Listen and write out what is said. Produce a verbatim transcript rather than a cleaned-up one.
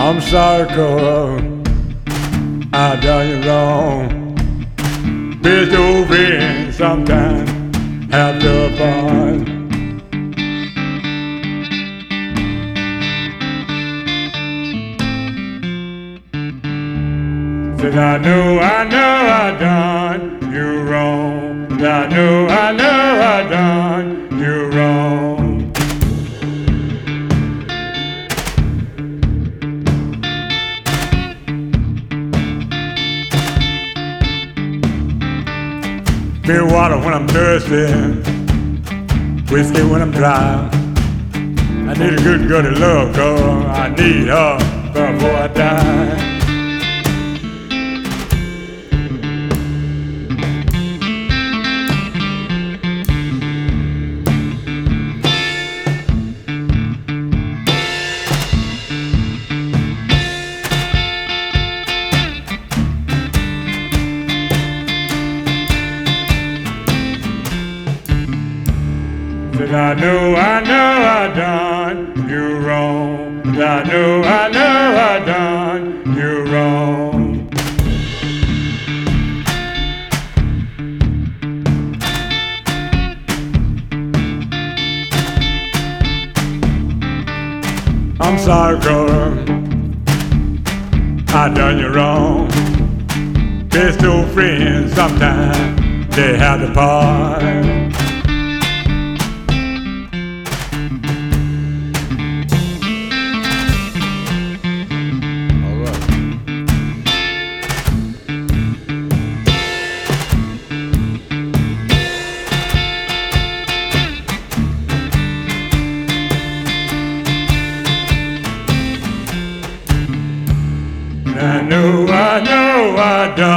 I'm sorry, 'cause I done you wrong. Best old friends sometimes have to part. Said I know, I know I done you wrong. I know, I know I done you wrong. Beer water when I'm thirsty, whiskey when I'm dry. I need a good girl to love, 'cause I need her before I die. Said I know, I know I done you wrong. I know, I know I done you wrong. I'm sorry, girl, I done you wrong. Best old friends sometimes they have to part. I know, I know I done